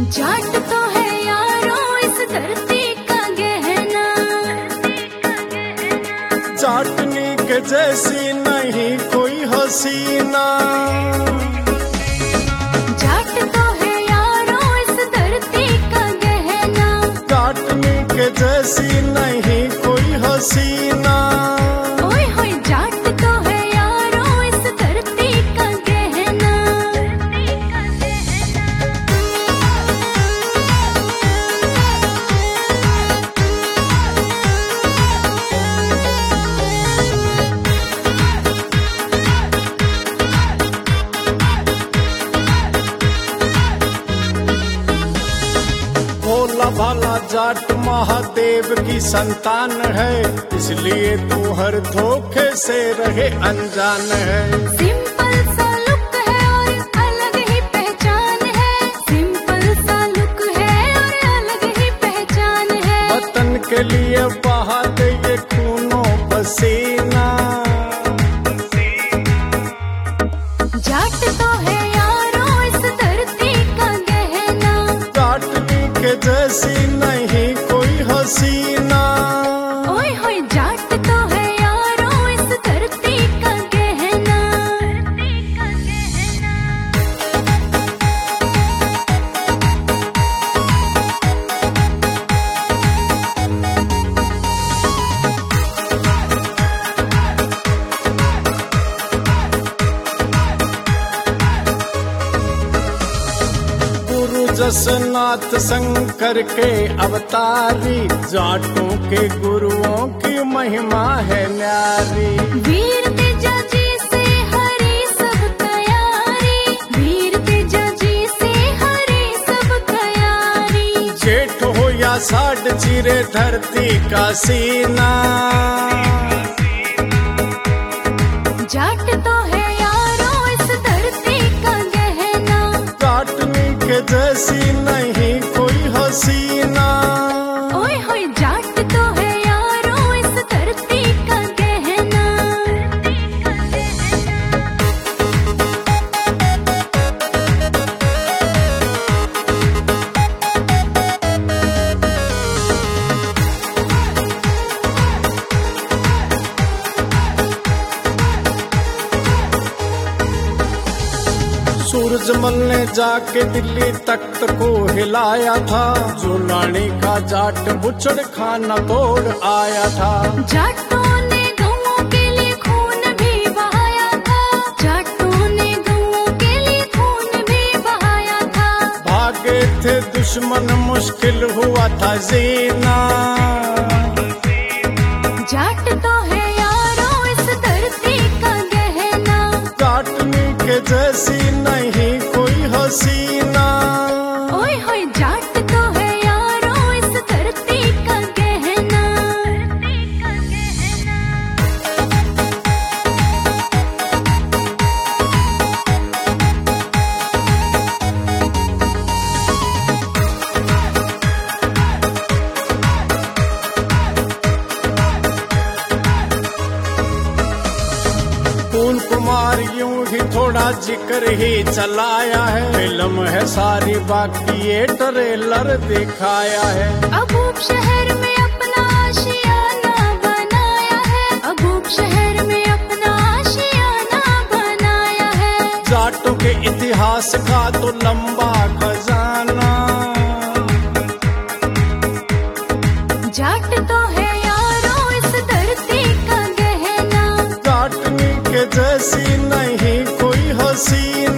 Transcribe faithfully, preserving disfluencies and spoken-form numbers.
जाट तो है यारो इस धरती का गहना, जाटनी के जैसी नहीं कोई हसीना। जाट तो है यारो इस धरती का गहना, जाटनी के जैसी नहीं कोई हसीना। ओए होए जाट तो है यारो इस धरती का गहना। भोला भाला जाट महादेव की संतान है, इसलिए तू हर धोखे से रहे अनजान है। सिंपल सा लुक है और अलग ही पहचान है, सिंपल सा लुक है और अलग ही पहचान है। वतन के लिए बहा दे ये खूनो पसीना। जाट तो है यारो इस धरती का गहना, जाटनी के जैसी नहीं कोई हसीना। ओए होए जाट तो है यारो इस धरती का गहना। गुरु जसनाथ शंकर के अवतारी, जाटों के गुरुओं की महिमा है न्यारी। वीर तेजा जी से हरी सब तैयारी, वीर तेजा जी से हरी सब तैयारी। जेठ हो या साठ चिरे धरती का सीना। जाट तो है यारो इस धरती का गहना, जाटनी के जैसी नहीं कोई हसीना। ओए होए जाट तो है यारो इस धरती का गहना। सूरजमल ने जाके दिल्ली तख्त को हिलाया था, जो लाड़ी का जाट बुचड़ खाना तोड़ आया था। जाटों ने गौओं के लिए खून भी बहाया था, जाटों ने गौओं के लिए खून भी बहाया था। भागे थे दुश्मन मुश्किल हुआ था जीना। जाट तो है यारो इस धरती का गहना, जाटनी के जैसी नहीं कोई हसीना। ओए होए जाट तो है यारो इस धरती का गहना। फूल कुमार यूं ही थोड़ा जिक्र ही चलाया है, फिल्म है सारी बाकी ये ट्रेलर दिखाया है। अबूब शहर में अपना आशियाना बनाया है, अबूब शहर में अपना आशियाना बनाया है। जाटों के इतिहास का तो लंबा खजाना। जाट तो है यारो इस धरती का गहना, जाटनी के जैसी नहीं कोई हसीना।